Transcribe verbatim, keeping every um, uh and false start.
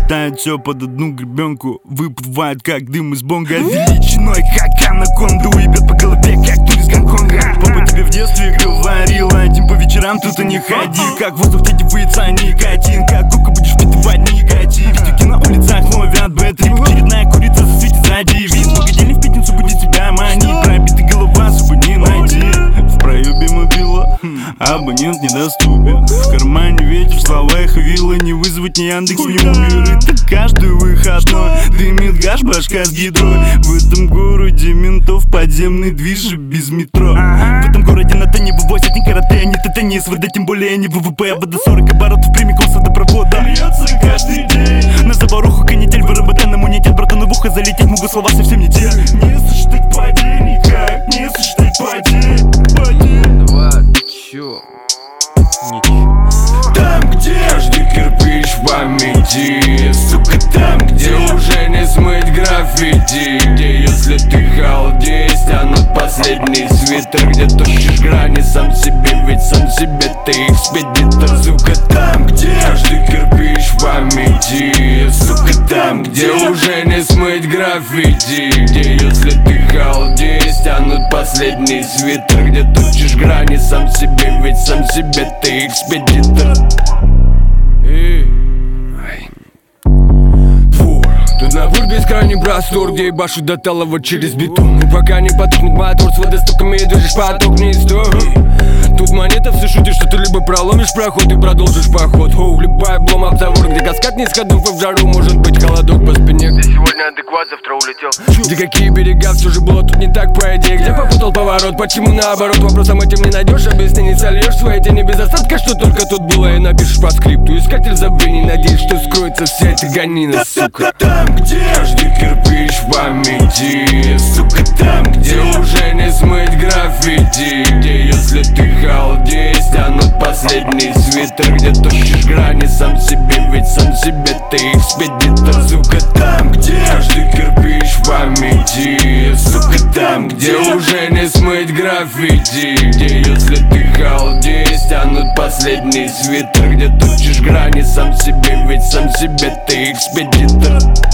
Сметает все под одну гребенку, выплывает как дым из бонга. Величиной как анаконда, уебет по голове как турист Гонконга. Папа тебе в детстве говорил, один по вечерам тут и не ходи. Как воздух втягивается никотин, как губка будешь впитывать никотин. Видюки на улицах ловят бэт-трип, очередная курица засветит сзади. Вид в погадельне в пятницу будет тебя манить, пробитая голова, зубы не найти. В проебе мобила, абонент недоступен. В кармане ветер, слова их вилла, не вызвать ни Яндекс, ни Uber. Это каждый выходной дымит гаш, башка с гидрой. В этом городе ментов подземный движ и без метро. В этом городе на тоне вывозят ни карате, ни ТТ, ни СВД, тем более не ВВП. А вода сорок оборотов прямиком с водопровода льется каждый день. На заборуху канитель, выработан иммунитет. Братану в ухо залететь могу, слова совсем не те. Не сосчитать падений, как не сосчитать падений. Два, чё? Ничего. Там, где каждый кирпич в памяти, сука, там, где уже не смыть граффити, где если ты халдей, стянут последний свитер, где тощишь грани сам себе, ведь сам себе ты экспедитор. Сука, там, где каждый кирпич в памяти, сука, там, где уже не смыть граффити, где если ты халдей, стянут последний свитер, где тощишь грани сам себе, ведь сам себе ты экспедитор. Эй. Фу, тут набор бескрайний простор, где ебашут до талого через бетон. И пока не потухнет мотор с водостоками, и движешь поток не стой. Тут монета все шутит, что ты либо проломишь проход и продолжишь поход. Оу, любая облом обзавор, где каскад не сходов, и в жару может быть холодок по спине. Где сегодня адекват, завтра улетел. Где какие берега, все же было тут не так, по идее. Где попутал поворот, почему наоборот? Вопросом этим не найдешь объяснений, сольешь свои тени без остатка, что только тут было, и напишешь по скрипту. Искатель забвений, надеюсь, что скроется вся эта гонина, сука. Там, где каждый кирпич в памяти, сука, там, где уже не смыть граффити, где если ты халдей, стянут последний свитер, где тощишь грани сам себе, ведь сам себе ты экспедитор. Сука, там, где каждый кирпич в памяти, сука, там, где уже не смыть граффити, где если ты халдей, стянут последний свитер, где тощишь грани сам себе, ведь сам себе ты экспедитор.